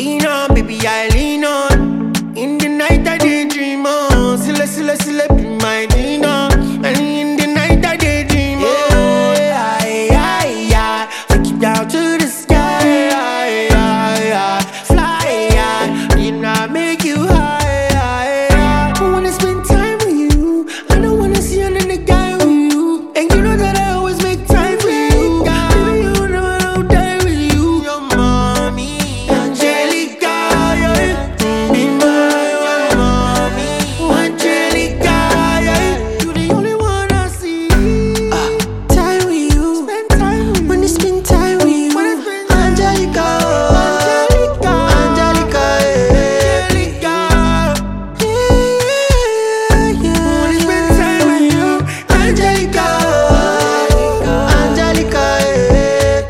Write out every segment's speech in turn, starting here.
lean on, baby, I lean on. In the night I daydream on. Silla, be my dinner. And in the night I daydream on. Yeah. Take you down to the sky. Fly, you know I make you high. I wanna spend time with you. I don't wanna see another guy with you. And you know that I always make time for you. Baby, you know I'll die with you. Your mommy, Angelica, yeah. Be my mommy, Angelica, yeah. You the only one I see. Time with you. Spend time with you. When you spend time with you. Angelica, Angelica, yeah. When you spend time with you, Angelica, yeah.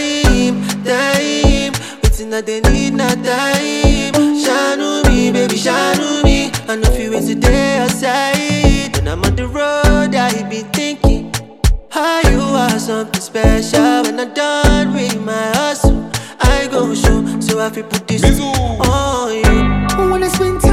Time. Waiting that they need na time. Shine me, baby, shine me. I know if you waste a day outside. When I'm on the road, I be thinking how you are something special. When I'm done with my hustle, I go show. So I feel put this Mizzou. on you. I wanna spend